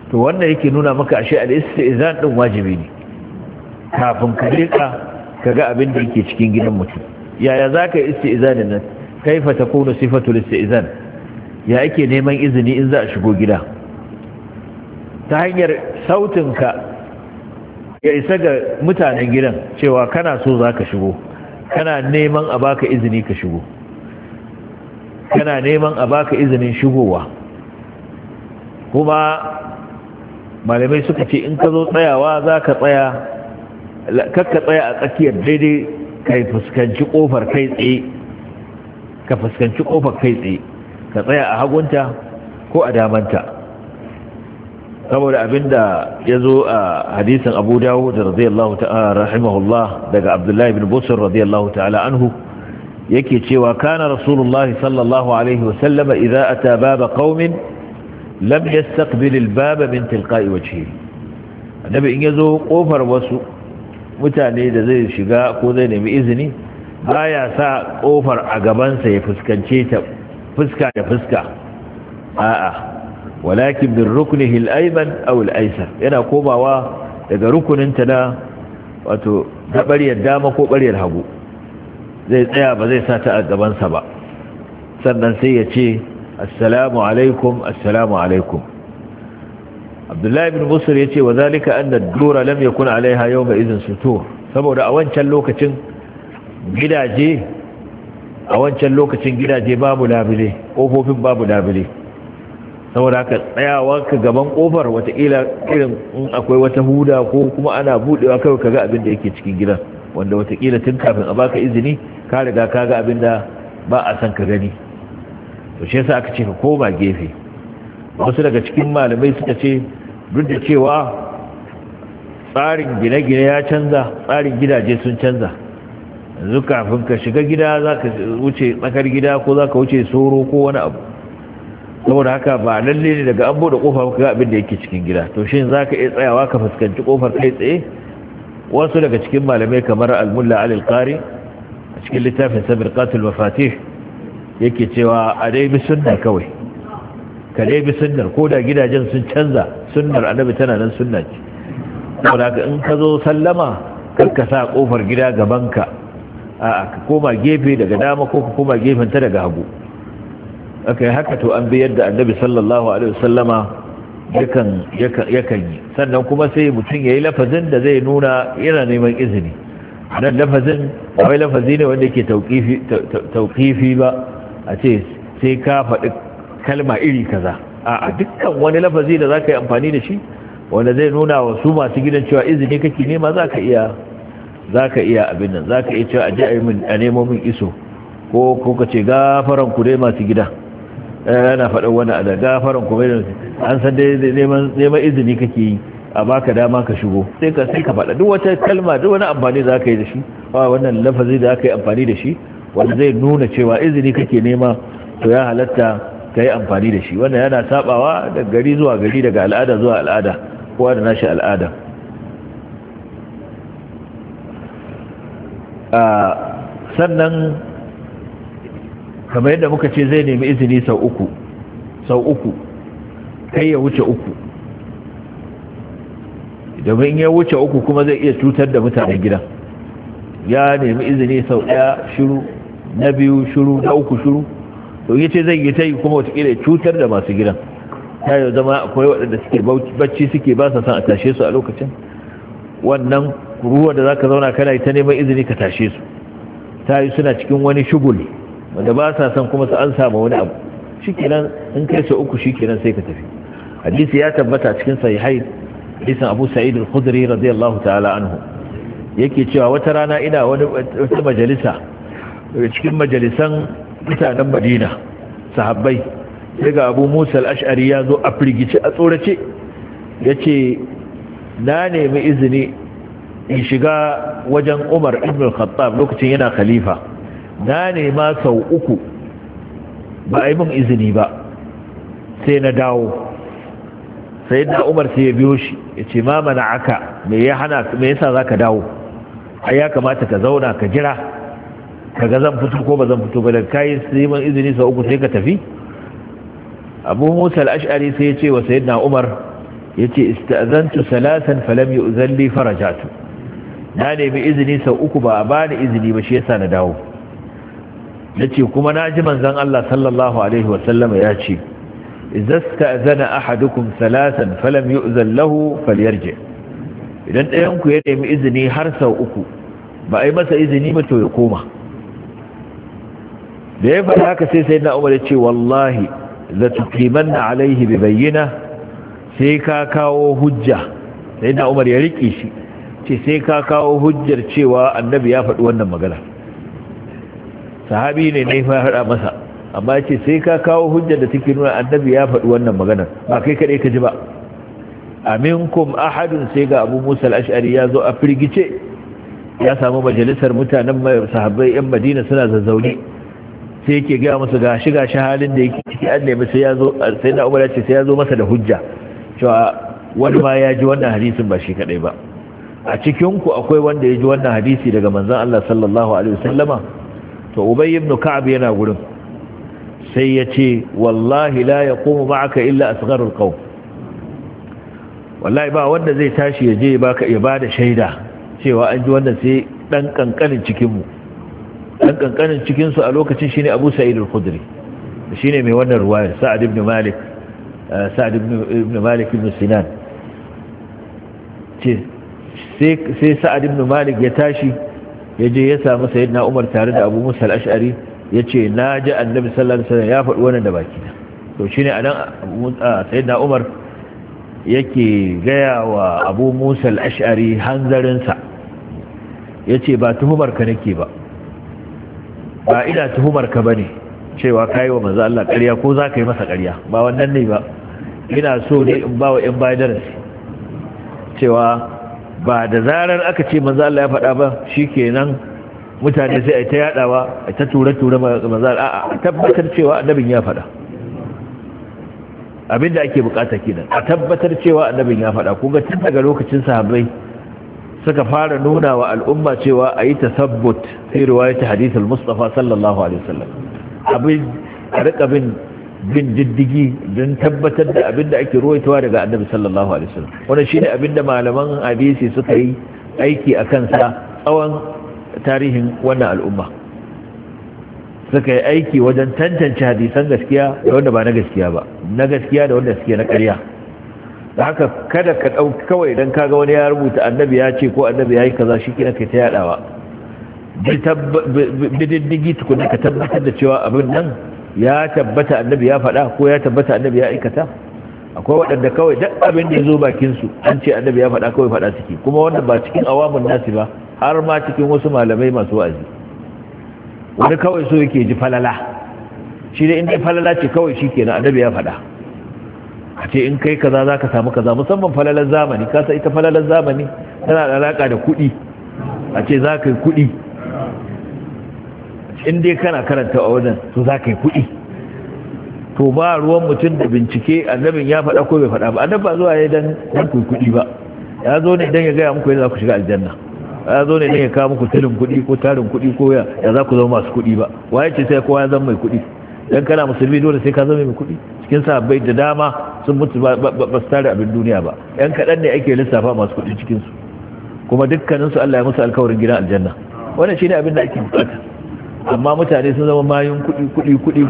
to wannan yake nuna maka ashe al-istizan din wajibi ne kafin ka leka kaga abin da yake cikin gidan mutum. yaya zaka yi istizanin nan, kaifa takunu sifatu al-istizan, ya ake neman izini in za a shigo gida? ta hanyar sautinka ya isa ga mutanen gidan cewa kana so za ka shigo, kana neman a baka izini ka shigo, kana neman a baka izinin shigowa. kuma malamai suka ce in ka zo tsayawa za ka tsaya, kakka tsaya a tsakiyar daidai ka fuskanci kofar kai tsaye, ka fuskanci kofar kai tsaye, ka tsaya a hagunta ko a damanta, saboda abinda ya zo a hadisin Abu Dawud radiyallahu ta'ala rahimahullah daga Abdullah ibn Busr radiyallahu ta'ala anhu yake cewa kana Rasulullahi sallallahu alaihi wa sallama idza ata baba qaumin lam yastaqbil al-baba min tilqa'i wajhihi. annabi in yazo kofar wasu mutane da zai shiga ko zai nemi izini baya sa kofar a gaban sa ya fuskance ta fuska da fuska, a'a, walakin bin ruknihi al-ayman aw al-aysar, yana komawa daga rukuninta na wato ta bariyar dama ko bariyar hagu, zai tsaya ba zai sa ta a gaban sa ba, sannan sai ya ce assalamu alaikum assalamu alaikum. Abdullahi ibn Busr yace wa zalika anna ad-dura lam yakun alaiha yawma idhin sutur, saboda a wancan lokacin gidaje babu labule, kofofin babu labule, saboda haka tsayawa ka gaban kofar watakila irin in akwai wata huda ko kuma ana budewa kawai kaga abin da yake cikin gidan, wanda watakila tun kafin a baka izini ka riga kaga abin da ba a san ka gani. to shi yasa aka ce ka koma gefe. wasu daga cikin malamai suka ce duk da cewa tsarin gine-gine ya canza, tsarin gidaje sun canza, yanzu kafin ka shiga gida za ka wuce tsakar gida ko za ka wuce soro ko wani abu, saboda haka ba lalle ne daga an bude kofa ga abin da yake cikin gida. to shin za ka iya tsayawa ka fuskanci kofar kai tsaye? wasu daga cikin malamai kamar al-mulla al-qari a cikin littafin sabirqatul mafatih yake cewa a dai bi sunna kawai, ka dai bi sunnar, ko da gidajen sun canza sunnar annabi tana nan sunna ce. saboda haka in ka zo sallama kar ka sa kofar gida gabanka, a'a ka koma gefe daga dama ko ka koma gefen ta daga hagu. akai haka to an bi yadda annabi sallallahu alaihi wasallama yakan yi. sannan kuma sai mutum yayi lafazin da zai nuna yana neman izini. nan lafazin ba wai lafazi ne wanda yake tauqifi ba, a ce sai ka faɗi kalma iri kaza, a dukkan wani lafazi da zaka yi amfani da shi wanda zai nuna wa su masu gidan cewa izini kake nema zaka iya abin nan, zaka iya cewa aje a nemo min iso, ko ka ce gafaran ku dai masu gida, yana faɗin wani a da gafaran ku mai an san dai neman izini kake yi a baka dama ka shigo, sai ka faɗa duk wata kalma, duk wani amfani za ka yi da shi, wannan lafazi da aka yi amfani da shi wanda zai nuna cewa izini kake nema, to ya halatta ka yi amfani da shi. wannan yana sabawa daga gari zuwa gari, daga al'ada zuwa al'ada, kowa da nashi al'ada. sannan kamar yadda muka ce zai nemi izini sau uku, kai ya wuce uku, domin ya wuce uku kuma zai iya cutar da mutanen gidan. ya nemi izini sau ɗaya shiru, na biyu shiru, na uku shiru, to yi ce zai yi ta yi kuma watakila ya cutar da masu gidan. ta yi zama akwai waɗanda suke bacci suke ba sa son a tashe su a lokacin, wannan ruwa da za ka zauna kana yi ta neman izini ka tashe su, ta yi suna cikin wani shugul wanda ba sa son kuma su an samu wani abu, shikenan in kai sau uku shikenan sai ka tafi. hadisi ya tabbata cikin sahihai, hadisin Abu Sa'id al-Khudri radiyallahu ta'ala anhu yake cewa wata rana ina wata majalisa daga cikin majalisan mutanen Madina sahabbai, sai ga Abu Musa al-Ash'ari ya zo a firgice a tsorace, yace na nemi izini in shiga wajen Umar ibn al-Khattab lokacin yana khalifa, na nema sau uku ba a yi min izini ba, sai na dawo. sai na Umar sai ya biyo shi ya ce ma mana'aka, me yasa za ka dawo? ai ya kamata ka zauna ka jira kaga zan fito ko ba zan fito ba, da kai sai man izini sau uku sai ka tafi. Abu Musa al-Ash'ari sai ya ce wa sayyidina Umar, yace ista'zantu salasan falam yu'zan li farajatu, na nemi izini sau uku ba a bani izini ba shi yasa na dawo. nace kuma naji manzon Allah sallallahu alaihi wasallam ya ce idza sta'zana ahadukum salasan falam yu'zan lahu falyarji, idan ɗayan ku ya nemi izini har sau uku ba ai masa izini ba to ya koma. da ya faɗa haka sai sayyidina Umar ya ce wallahi la tuqimanna alaihi bi bayyina, sai ka kawo hujja. sayyidina Umar ya rike shi ce sai ka kawo hujjar cewa annabi ya faɗi wannan magana. sahabi ne fa hada masa, amma ce sai ka kawo hujjar da take nuna annabi ya faɗi wannan magana, ba kai kadai ka ji ba. aminkum ahadun, sai ga Abu Musa al-Ash'ari ya zo a firgice, ya samu majalisar mutanen sahabbai yan Madina suna zazzauni, sai yake ga musu gashi halin da yake ciki. an nemi sai ya zo, sai na Umar ya ce sai ya zo masa da hujja cewa wani ma ya ji wannan hadisin ba shi kadai ba. a cikin ku akwai wanda ya ji wannan hadisi daga manzon Allah sallallahu alaihi wasallama? to Ubay ibn Ka'ab yana gurin, sai ya ce wallahi la yaqumu ma'aka illa asgharul qawm, wallahi ba wanda zai tashi ya je ya bada shaida cewa an ji wannan sai dan kankanin cikin mu. dan kankanin cikin su a lokacin shine Abu Sa'id al-Khudri, shine mai wannan ruwayar Sa'ad ibn Malik ibn Sinan. sai Sa'ad ibn Malik ya tashi ya je ya samu sayyidina Umar tare da Abu Musa al-Ash'ari, yace naji annabi sallallahu alaihi wasallam ya faɗi wannan da baki da. to shine anan sayyidina Umar yake gaya wa Abu Musa al-Ash'ari hanzarin sa, yace ba tuhumar ka nake ba ina tuhumar ka bane cewa kai wa manzo Allah ƙarya ko za ka yi masa ƙarya, ba wannan ne ba. ina so ne in ba wa ƴan bayan darasi cewa ba da zarar aka ce manzo Allah ya faɗa ba shikenan mutane sai ai ta yadawa ai ta tura manzo Allah. a tabbatar cewa annabin ya faɗa, abinda ake bukata kenan, a tabbatar cewa annabin ya faɗa. kuma tun daga lokacin sahabbai suka fara nuna wa al'umma cewa ayi tasabbut fi riwayat hadith al-Mustafa sallallahu alaihi wasallam, abin a rika bin diddigi don tabbatar da abin da ake ruwaitowa daga annabi sallallahu alaihi wasallam. wannan shine abin da malaman hadisi suka yi aiki a kansa tsawon tarihin wannan al'umma, suka yi aiki wajen tantance hadisan gaskiya da wanda ba na gaskiya ba, na gaskiya da wanda suke na ƙarya. da haka kada ka ɗauki kawai don kaga wani ya rubuta annabi ya ce ko annabi ya yi kaza shi kina kai ta yaɗawa. bididdigi tukuna ka tabbatar da cewa abin nan ya tabbata annabi ya faɗa ko ya tabbata annabi ya aikata. akwai waɗanda kawai duk abin da ya zo bakinsu an ce annabi ya faɗa kawai faɗa ciki, kuma wannan ba cikin awamun nasi ba, har ma cikin wasu malamai masu wa'azi. wani kawai so yake ji falala, shi dai in dai falala ce kawai shi kenan annabi ya faɗa. a ce in kai kaza za ka samu kaza, musamman falalar zamani. kasa ita falalar zamani tana da alaƙa da kuɗi, a ce za ka yi kuɗi, in dai kana karanta a wajen to za ka yi kuɗi. to ba ruwan mutum da bincike annabin ya faɗa ko bai faɗa ba. annabi ba zuwa ya dan ku kuɗi ba, ya zo ne dan ya gaya muku yadda za ku shiga aljanna, ya zo ne dan ya kawo muku tilin kuɗi ko tarin kuɗi ko ya za ku zama masu kuɗi ba. waye ce sai kowa ya zama mai kuɗi? dan kana musulmi dole sai ka zama mai kuɗi. cikin sahabbai da dama sun mutu ba su tare abin duniya ba, yan kaɗan ne ake lissafa masu kuɗi cikinsu, kuma dukkaninsu Allah ya musu alkawarin gidan aljanna. wannan shine abin da ake bukata. amma mutane sun zama mayun kuɗi.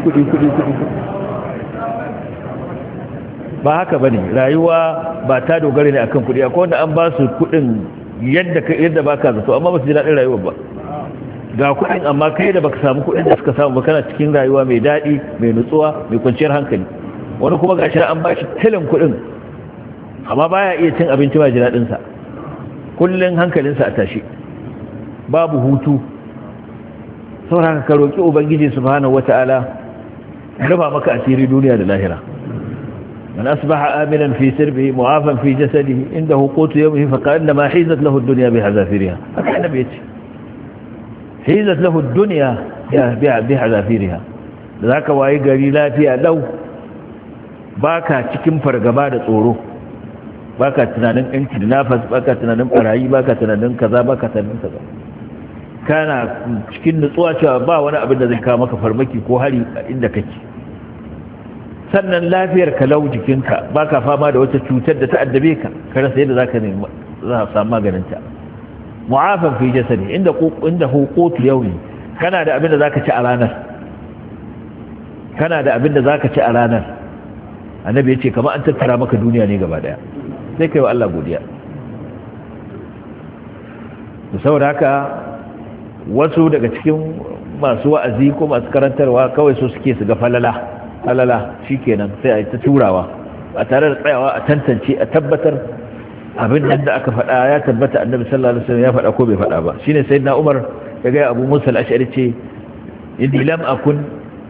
ba haka bane, rayuwa ba ta dogara ne akan kuɗi. akwai wanda an ba su kuɗin yadda baka zato, amma ba su ji daɗin rayuwar ba. ga kuɗin amma kai da baka samu kuɗin da suka samu ba, kana cikin rayuwa mai daɗi, mai nutsuwa, mai kwanciyar hankali. wani kuma gashi an ba shi tilin kuɗin amma baya iya cin abinci ba ji daɗin sa, kullun hankalinsa a tashi, babu hutu. saboda ka roki ubangiji subhanahu wataala rufa maka asiri duniya da lahira. man asbaha aminan fi sirbihi mu'afan fi jasadihi indahu qutu yawmihi fa kana ma hizat lahu ad-dunya bi hazafiriha. haka annabi yace hizat lahu ad-dunya bi hazafiriha. da zaka wayi gari lafiya lau, baka cikin fargaba da tsoro, baka tunanin ɗan kidnappers, baka tunanin barayi, baka tunanin kaza, baka tunanin kaza. kana cikin nutsuwa cewa ba wani abin da zai kawo maka farmaki ko hari inda kake. sannan lafiyar ka lau jikinka baka fama da wata cutar da ta addabe ka kada sai da zaka nemi za ka samu maganin ta mu'afan fi jasadi inda huqutu yawmi kana da abin da zaka ci a ranar annabi yace kamar an tattara maka duniya ne gaba daya sai kai wa Allah godiya saboda haka wasu daga cikin masu wa'azi ko masu karantarwa kawai so suke su ga falala shikenan sai a yi ta turawa a tare da tsayawa a tantance a tabbatar abin nan da aka faɗa ya tabbata annabi sallallahu alaihi wasallam ya faɗa ko bai faɗa ba shine sayyidina Umar ya ga Abu Musa al-Ash'ari ce inni lam akun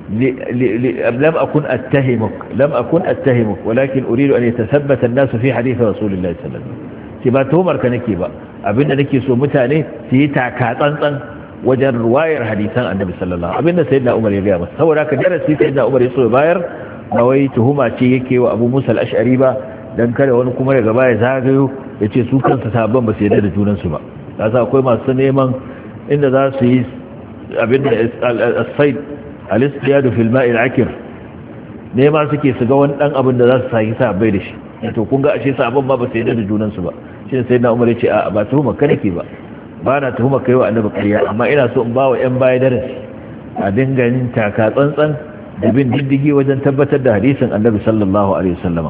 attahimuk walakin uridu an yatathabbata an-nas fi hadith rasulillahi sallallahu alaihi wasallam ki ba tuhumar ka nake ba abinda nake so mutane su yi taka tsantsan wajen ruwayar hadisan annabi sallallahu alaihi wasallam abinda sayyidina Umar ya ga masa saboda haka darasi sayyidina Umar ya so bayar ba wai tuhuma ce yake wa Abu Musa al-Ash'ari ba dan kada wani kuma daga baya zagayo yace su kansu sahabban ba su yarda da junan su ba kasa akwai masu neman inda za su yi abinda as-sayd al-istiyadu fil ma'i al-akir nema suke su ga wani dan abin da za su saki sahabbai da shi to kun ga ashe sahabban ma ba su yarda da junan su ba shine sayyidina Umar yace a ba tuhuma ka nake ba na tuhuma kai wa annabi ƙarya amma ina so in ba wa 'yan baya darasi a dinga yin taka tsantsan da bin diddigi wajen tabbatar da hadisin annabi sallallahu alaihi wasallam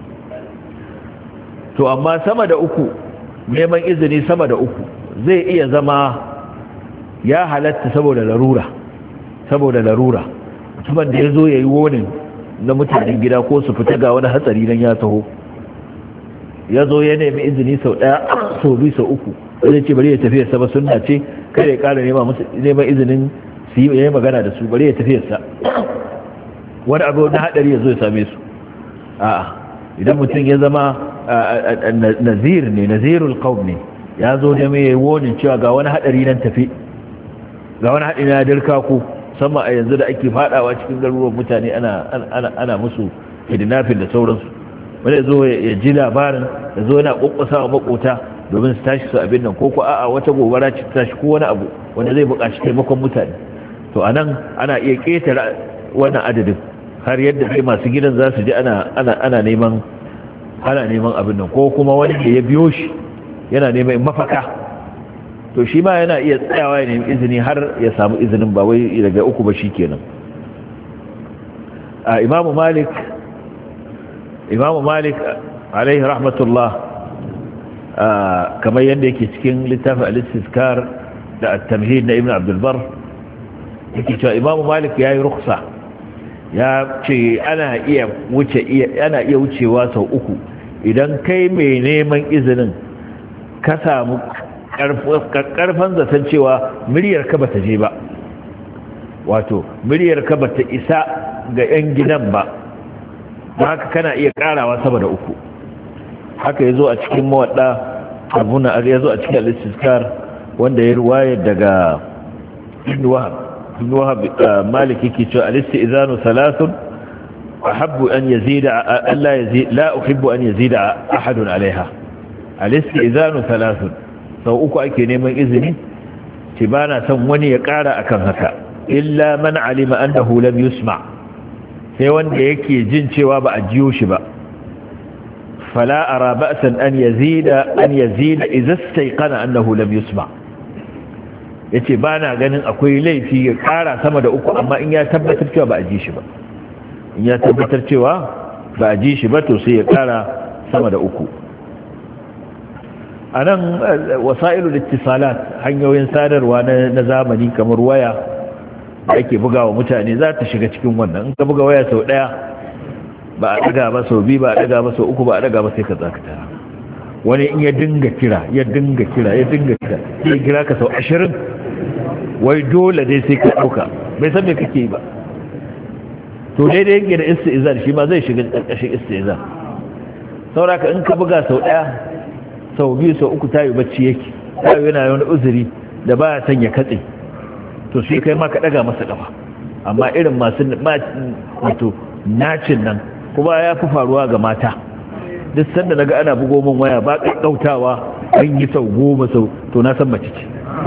to amma sama da uku neman izini sama da uku zai iya zama ya halatta saboda larura mutumin da ya zo ya yi wonin na mutanen gida ko su fita ga wani hatsari nan ya taho ya zo ya nemi izini sau ɗaya sau biyu sau uku zai ce bari ya tafiyarsa ba sunna ce kada ya ƙara neman izinin su yi magana da su bari ya tafiyarsa wani abu na haɗari ya zo ya same su a'a idan mutum ya zama nazirul qaum ne ya zo ne mai wonin cewa ga wani haɗari nan tafi ga wani haɗari na dirka ku sama a yanzu da ake fadawa cikin garuruwan mutane ana musu kidnapping da sauransu wanda zo ya ji labarin da zo yana kokkusa wa makota domin su tashi su abin nan ko a'a wata gobara ce tashi ko wani abu wanda zai buƙaci taimakon mutane to anan ana iya ƙetare wannan adadin har yadda sai masu gidan za su ji ana neman abin nan ko kuma wani da ya biyo shi yana neman mafaka to shi ma yana iya tsayawa ya nemi izini har ya samu izinin ba wai daga uku ba shi kenan a imamu malik alaihi rahmatullah kamar yadda yake cikin littafin al-istizkar da at-tamhid na ibn abdul bar yake cewa imamu malik yayi ruksa ya ce ana iya wucewa sau uku idan kai mai neman izinin ka samu karfan zaton cewa miliyar ka bata je ba wato miliyar ka bata isa ga 'yan gidan ba haka kana iya karawa sama da uku haka ya zo a cikin mawaɗa abuna ya zo a cikin al-istizkar wanda ya ruwaya daga ibn wahab malik yake cewa al-istizanu thalathun ahabbu an yazida la uhibbu an yazida ahadun alaiha al-istizanu thalathun sau uku ake neman izini ce ba na son wani ya ƙara akan haka illa man alima annahu lam yusma sai wanda yake jin cewa ba a jiyo shi ba fala ara ba'san an yazida idza istayqana annahu lam yusma yace ba na ganin akwai laifi ya ƙara sama da uku amma in ya tabbatar cewa ba a ji shi ba in ya tabbatar cewa ba a ji shi ba to sai ya ƙara sama da uku a nan wasa'ilul ittisalat hanyoyin sadarwa na zamani kamar waya da ake bugawa mutane za ta shiga cikin wannan in ka buga waya sau daya ba a daga ba sau biyu ba a daga ba sau uku ba a daga ba sai ka zakata wani in ya dinga kira sai kira ka sau 20 wai dole dai sai ka dauka bai san me kake yi ba to daidai yake da istizar shi ma zai shiga ƙarƙashin istizar sauraka in ka buga sau daya sau biyu sau uku tayi bacci yake tayi yana wani uzuri da ba ya sanya katse to sai kai ma ka daga masa kafa amma irin masu wato nacin nan kuma ya fi faruwa ga mata duk sanda naga ana bugo min waya ba kakkautawa an yi sau 10 sau to na san mace ce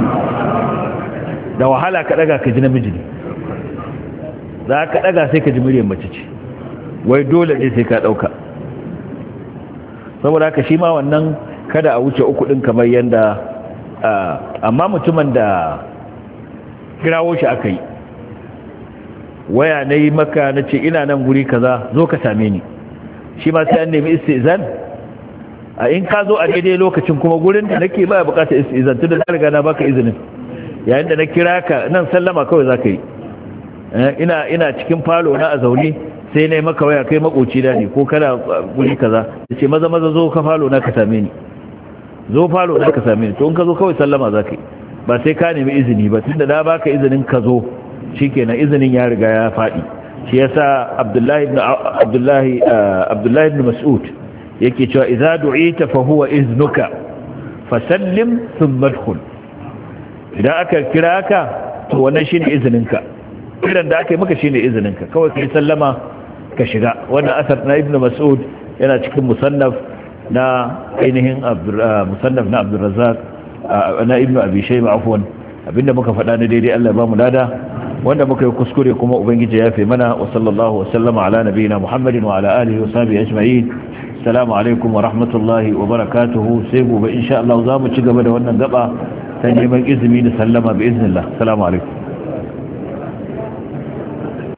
da wahala ka daga ka ji namiji ne za ka daga sai ka ji muryar mace ce wai dole ne sai ka ɗauka. Saboda haka shi ma wannan kada a wuce 3 ɗin kamar yadda amma mutumin da kirawo shi aka yi waya na yi maka na ce ina nan guri kaza zo ka same ni, shi ma sai an nemi istizan. A in ka zo a daidai lokacin kuma gurin da nake ba bukatar istizan tun da na riga na baka izinin, yayin da na kira ka nan sallama kawai za ka yi. Ina cikin falo na a zaune sai na yi maka waya kai makoci da ne ko kana guri kaza da ce maza zo ka falo na ka same ni, zo falo na ka same ni. To in ka zo kawai sallama za ka yi, ba sai ka nemi izini ba, tun da na baka izinin ka zo shikenan, izinin ya riga ya faɗi. Shi yasa Abdullahi ibn Mas'ud yake cewa idza du'ita fa huwa iznuka fasallim thumma adkhul. Idan aka kira ka to wannan shine izininka, kiran da aka yi maka shine izininka, kawai kai sallama ka shiga. Wannan asar na Ibn Mas'ud yana cikin musannaf na ainihin musannaf na Abdul Razzaq na Ibn Abi Shayba afwan. Abinda muka faɗa na daidai Allah ya ba mu lada, wanda muka yi kuskure kuma ubangiji ya fi mana. Wa sallallahu wa sallama ala nabiyina Muhammadin wa ala alihi wa sahbihi ajma'in. Assalamu alaikum wa rahmatullahi wa barakatuhu. Sai gobe insha Allah za mu ci gaba da wannan gaba ta neman izini da sallama bi iznillah. Assalamu alaikum.